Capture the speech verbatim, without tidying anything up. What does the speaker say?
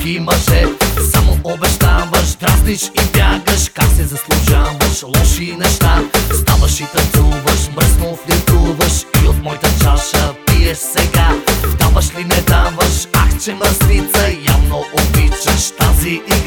всички мъже. Само обещаваш, дразниш и бягаш. Как се заслужаваш лоши неща? Ставаш и танцуваш, мръсно флиртуваш и от моята чаша пиеш сега. Даваш ли не даваш? Ах, че мръсница, явно обичаш тази игра.